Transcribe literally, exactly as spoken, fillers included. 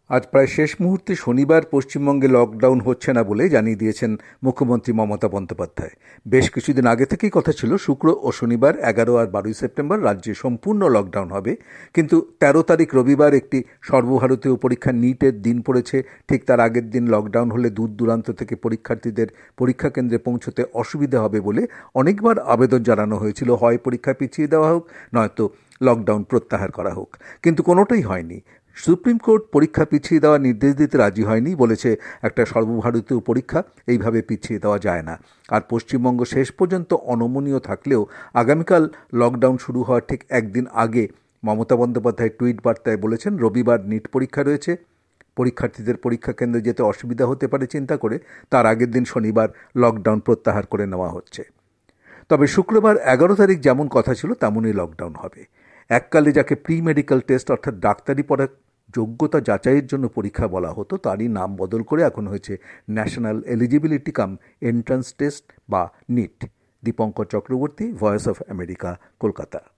আজ প্রায় শেষ মুহূর্তে শনিবার পশ্চিমবঙ্গে লকডাউন হচ্ছে না বলে জানিয়ে দিয়েছেন মুখ্যমন্ত্রী মমতা বন্দ্যোপাধ্যায়। বেশ কিছুদিন আগে থেকেই কথা ছিল শুক্র ও শনিবার এগারো আর বারোই সেপ্টেম্বর রাজ্যে সম্পূর্ণ লকডাউন হবে, কিন্তু তেরো তারিখ রবিবার একটি সর্বভারতীয় পরীক্ষা নিটের দিন পড়েছে। ঠিক তার আগের দিন লকডাউন হলে দূর দূরান্ত থেকে পরীক্ষার্থীদের পরীক্ষা কেন্দ্রে পৌঁছতে অসুবিধা হবে বলে অনেকবার আবেদন জানানো হয়েছিল, হয় পরীক্ষা পিছিয়ে দেওয়া হোক, নয়তো লকডাউন প্রত্যাহার করা হোক, কিন্তু কোনোটাই হয়নি। সুপ্রিম কোর্ট পরীক্ষা পিছিয়ে দেওয়ার নির্দেশ দিতে রাজি হয়নি, বলেছে একটা সর্বভারতীয় পরীক্ষা এইভাবে পিছিয়ে দেওয়া যায় না। আর পশ্চিমবঙ্গ শেষ পর্যন্ত অনমনীয় থাকলেও আগামীকাল লকডাউন শুরু হওয়ার ঠিক একদিন আগে মমতা বন্দ্যোপাধ্যায় টুইট বার্তায় বলেছেন, রবিবার নিট পরীক্ষা রয়েছে, পরীক্ষার্থীদের পরীক্ষা কেন্দ্রে যেতে অসুবিধা হতে পারে চিন্তা করে তার আগের দিন শনিবার লকডাউন প্রত্যাহার করে নেওয়া হচ্ছে। তবে শুক্রবার এগারো তারিখ যেমন কথা ছিল তেমনই লকডাউন হবে। এককালে যাকে প্রি মেডিকেল টেস্ট অর্থাৎ ডাক্তারি পড়া যোগ্যতা যাচাইয়ের জন্য পরীক্ষা বলা হতো, তারই নাম বদল করে এখন হয়েছে national eligibility cum entrance test বা NEET. Dipankar Chakraborty, voice of America, Kolkata.